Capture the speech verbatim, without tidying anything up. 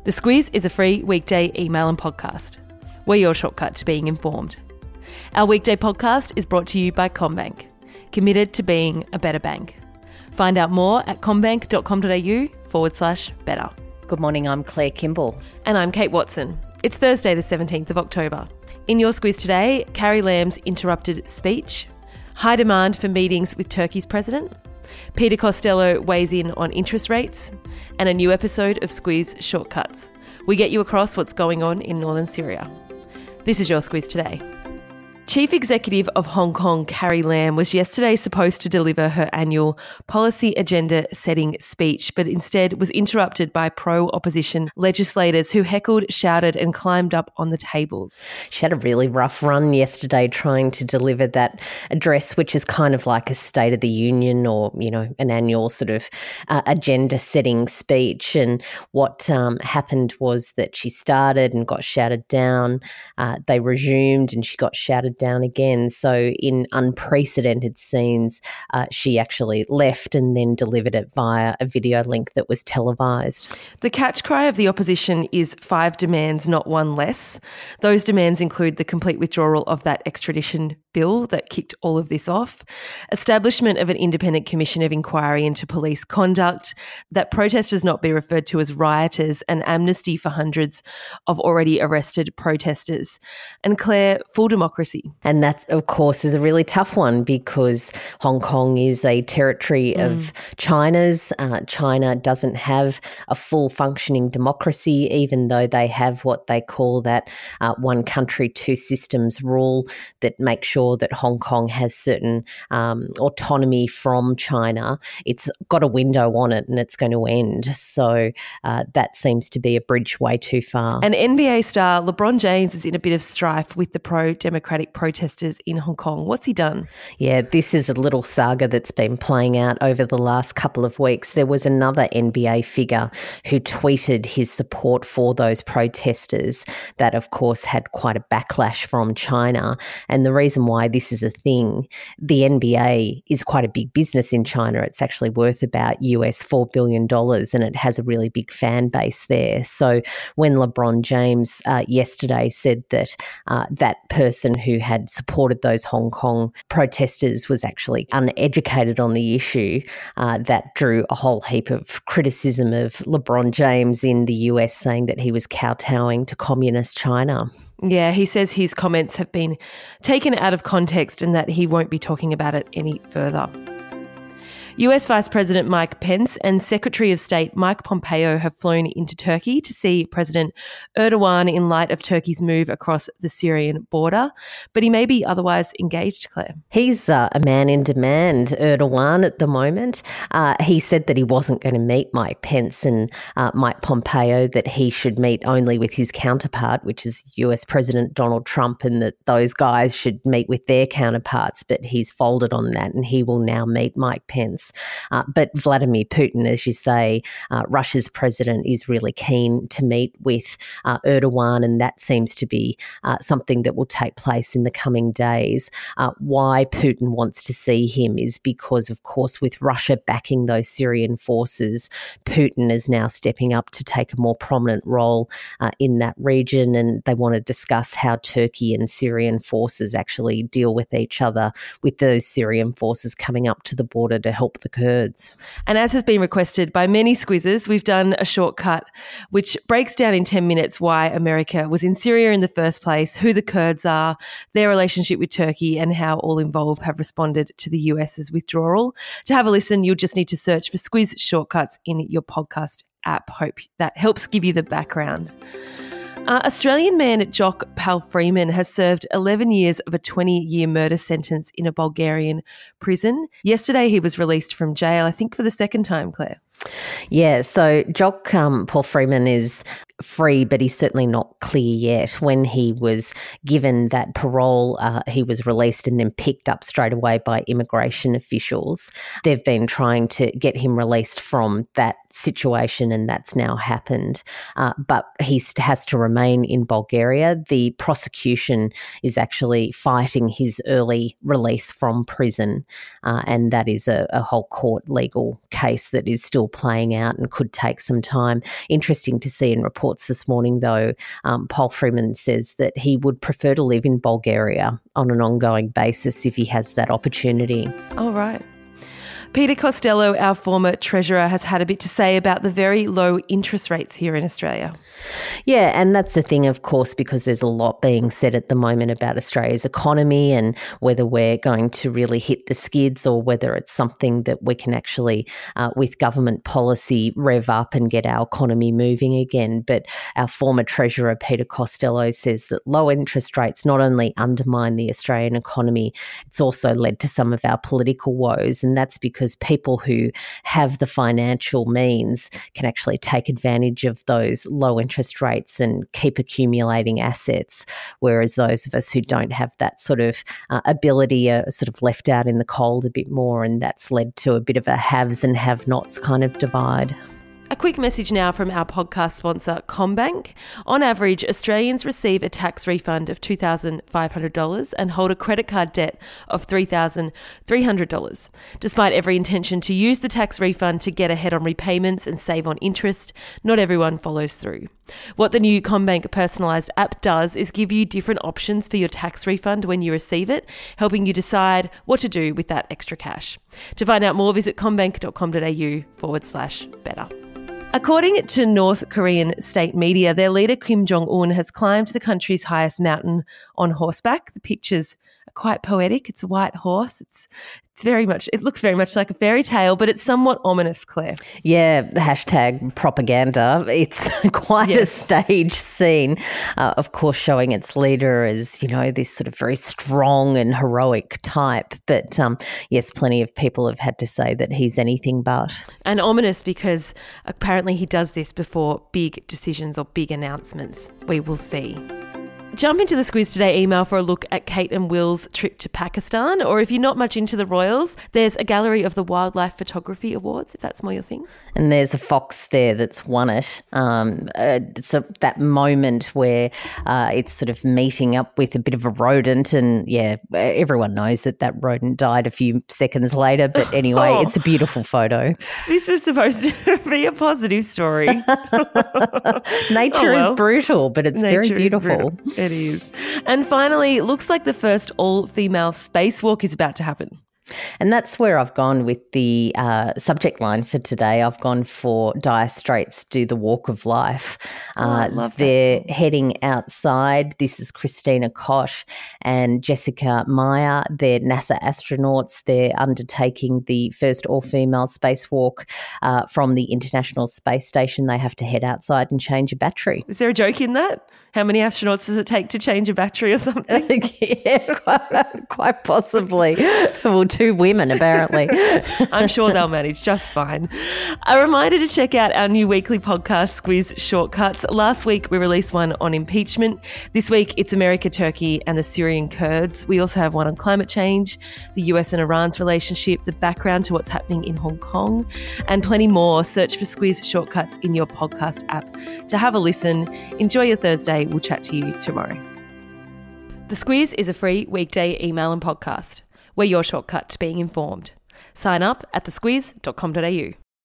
The Squiz is a free weekday email and podcast. We're your shortcut to being informed. Our weekday podcast is brought to you by CommBank, committed to being a better bank. Find out more at commbank.com.au forward slash better. Good morning, I'm Claire Kimball. And I'm Kate Watson. It's Thursday the seventeenth of October. In your Squiz today, Carrie Lam's interrupted speech, high demand for meetings with Turkey's president, Peter Costello weighs in on interest rates, and a new episode of Squiz Shortcuts. We get you across what's going on in northern Syria. This is your Squiz today. Chief Executive of Hong Kong, Carrie Lam, was yesterday supposed to deliver her annual policy agenda setting speech, but instead was interrupted by pro-opposition legislators who heckled, shouted and climbed up on the tables. She had a really rough run yesterday trying to deliver that address, which is kind of like a State of the Union or, you know, an annual sort of uh, agenda setting speech. And what um, happened was that she started and got shouted down. Uh, they resumed and she got shouted down again. So in unprecedented scenes, uh, she actually left and then delivered it via a video link that was televised. The catch cry of the opposition is five demands, not one less. Those demands include the complete withdrawal of that extradition bill that kicked all of this off, establishment of an independent commission of inquiry into police conduct, that protesters not be referred to as rioters, and amnesty for hundreds of already arrested protesters. And Claire, full democracy. And that, of course, is a really tough one because Hong Kong is a territory mm. of China's. Uh, China doesn't have a full functioning democracy, even though they have what they call that uh, one country, two systems rule that makes sure that Hong Kong has certain um, autonomy from China. It's got a window on it and it's going to end. So uh, that seems to be a bridge way too far. And N B A star LeBron James is in a bit of strife with the pro-democratic protesters in Hong Kong. What's he done? Yeah, this is a little saga that's been playing out over the last couple of weeks. There was another N B A figure who tweeted his support for those protesters that, of course, had quite a backlash from China. And the reason why this is a thing, the N B A is quite a big business in China. It's actually worth about U S four billion dollars and it has a really big fan base there. So when LeBron James uh, yesterday said that uh, that person who had supported those Hong Kong protesters was actually uneducated on the issue, uh, that drew a whole heap of criticism of LeBron James in the U S, saying that he was kowtowing to communist China. Yeah, he says his comments have been taken out of context and that he won't be talking about it any further. U S Vice President Mike Pence and Secretary of State Mike Pompeo have flown into Turkey to see President Erdogan in light of Turkey's move across the Syrian border. But he may be otherwise engaged, Claire. He's uh, a man in demand, Erdogan, at the moment. Uh, he said that he wasn't going to meet Mike Pence and uh, Mike Pompeo, that he should meet only with his counterpart, which is U S President Donald Trump, and that those guys should meet with their counterparts. But he's folded on that and he will now meet Mike Pence. Uh, but Vladimir Putin, as you say, uh, Russia's president, is really keen to meet with uh, Erdogan, and that seems to be uh, something that will take place in the coming days. Uh, why Putin wants to see him is because, of course, with Russia backing those Syrian forces, Putin is now stepping up to take a more prominent role uh, in that region, and they want to discuss how Turkey and Syrian forces actually deal with each other, with those Syrian forces coming up to the border to help the Kurds. And as has been requested by many squizzers, we've done a shortcut which breaks down in ten minutes why America was in Syria in the first place, who the Kurds are, their relationship with Turkey, and how all involved have responded to the US's withdrawal. To have a listen, you'll just need to search for Squiz Shortcuts in your podcast app. Hope that helps give you the background. Uh, Australian man Jock Palfreeman has served eleven years of a twenty-year murder sentence in a Bulgarian prison. Yesterday he was released from jail, I think for the second time, Claire. Yeah, so Jock um, Palfreeman is free, but he's certainly not clear yet. When he was given that parole, uh, he was released and then picked up straight away by immigration officials. They've been trying to get him released from that situation, and that's now happened. Uh, but he has to remain in Bulgaria. The prosecution is actually fighting his early release from prison, uh, and that is a, a whole court legal case that is still playing out and could take some time. Interesting to see in reports reports this morning, though, um, Paul Freeman says that he would prefer to live in Bulgaria on an ongoing basis if he has that opportunity. All right. Peter Costello, our former Treasurer, has had a bit to say about the very low interest rates here in Australia. Yeah, and that's the thing, of course, because there's a lot being said at the moment about Australia's economy and whether we're going to really hit the skids or whether it's something that we can actually, uh, with government policy, rev up and get our economy moving again. But our former Treasurer, Peter Costello, says that low interest rates not only undermine the Australian economy, it's also led to some of our political woes, and that's because because people who have the financial means can actually take advantage of those low interest rates and keep accumulating assets, whereas those of us who don't have that sort of uh, ability are sort of left out in the cold a bit more, and that's led to a bit of a haves and have-nots kind of divide. A quick message now from our podcast sponsor, CommBank. On average, Australians receive a tax refund of two thousand five hundred dollars and hold a credit card debt of three thousand three hundred dollars. Despite every intention to use the tax refund to get ahead on repayments and save on interest, not everyone follows through. What the new CommBank personalised app does is give you different options for your tax refund when you receive it, helping you decide what to do with that extra cash. To find out more, visit commbank.com.au forward slash better. According to North Korean state media, their leader Kim Jong-un has climbed the country's highest mountain on horseback. The pictures are quite poetic. It's a white horse. It's it's very much, it looks very much like a fairy tale, but it's somewhat ominous, Claire. Yeah, hashtag propaganda. It's quite yes. a stage scene, uh, of course, showing its leader as, you know, this sort of very strong and heroic type. But um, yes, plenty of people have had to say that he's anything but. And ominous because apparently he does this before big decisions or big announcements. We will see. Jump into the Squiz Today email for a look at Kate and Will's trip to Pakistan, or if you're not much into the royals, there's a gallery of the Wildlife Photography Awards, if that's more your thing. And there's a fox there that's won it. Um, uh, it's a, that moment where uh, it's sort of meeting up with a bit of a rodent, and yeah, everyone knows that that rodent died a few seconds later, but anyway, oh. It's a beautiful photo. This was supposed to be a positive story. Nature oh, well. is brutal, but it's Nature very beautiful. It is. And finally, it looks like the first all-female spacewalk is about to happen. And that's where I've gone with the uh, subject line for today. I've gone for Dire Straits Do the Walk of Life. Oh, I love that they're song. heading outside. This is Christina Koch and Jessica Meyer. They're NASA astronauts. They're undertaking the first all-female spacewalk uh, from the International Space Station. They have to head outside and change a battery. Is there a joke in that? How many astronauts does it take to change a battery or something? yeah, quite, quite possibly. Well, two women, apparently. I'm sure they'll manage just fine. A reminder to check out our new weekly podcast, Squiz Shortcuts. Last week, we released one on impeachment. This week, it's America, Turkey and the Syrian Kurds. We also have one on climate change, the U S and Iran's relationship, the background to what's happening in Hong Kong, and plenty more. Search for Squiz Shortcuts in your podcast app to have a listen. Enjoy your Thursday. We'll chat to you tomorrow. The Squiz is a free weekday email and podcast. We're your shortcut to being informed. Sign up at the squiz dot com dot a u.